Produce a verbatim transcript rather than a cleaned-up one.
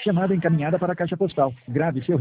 Chamada encaminhada para a caixa postal. Grave seu